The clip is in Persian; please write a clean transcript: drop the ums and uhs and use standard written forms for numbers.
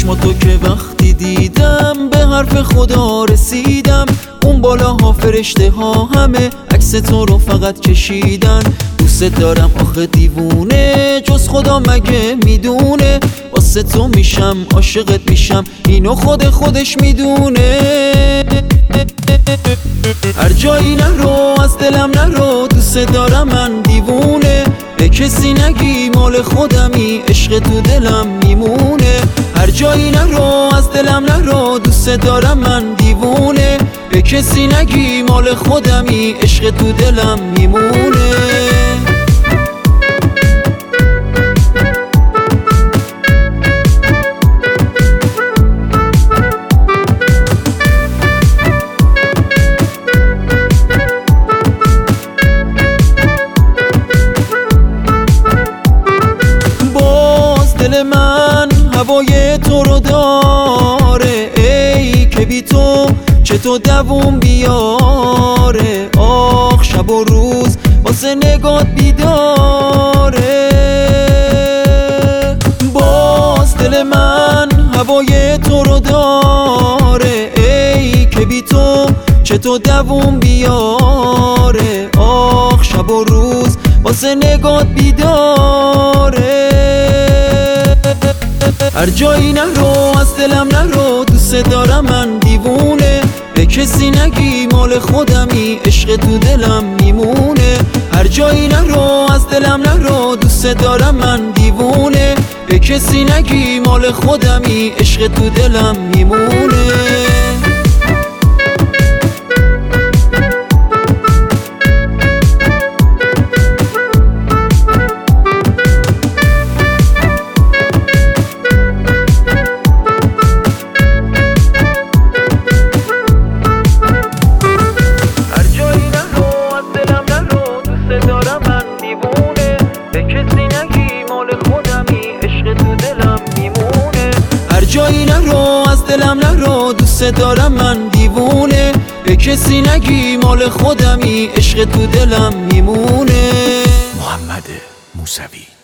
چشماتو که وقتی دیدم به حرف خدا رسیدم. اون بالاها فرشته ها همه عکس تو رو فقط کشیدن. دوست دارم آخه دیوونه، جز خدا مگه میدونه؟ واسه تو میشم عاشقت میشم، اینو خودش میدونه. هر جایی نرو از دلم نرو، دوست دارم من دیوونه. به کسی نگی مال خودمی، عشق تو دلم میمونه. هر جایی نرو از دلم نرو، دوست دارم من دیوونه. به کسی نگی مال خودمی، عشق تو دلم میمونه. دل من هوای تو رو داره، ای که بی تو چطور دووم بیاره. آخ شب و روز واسه نگات بیداره. باز دل من هوای تو رو داره، ای که بی تو چطور دووم بیاره. آخ شب و روز واسه نگات بیداره. هر جایی نرو از دلم نرو، دوست دارم من دیوونه. به کسی نگی مال خودمی، عشق تو دلم میمونه. هر جایی نرو از دلم نرو، دوست دارم من دیوونه. به کسی نگی مال خودمی، عشق تو دلم میمونه. جایی نرو از دلم نرو، دوست دارم من دیوونه. به کسی نگی مال خودمی، عشق تو دلم میمونه. محمد موسوی.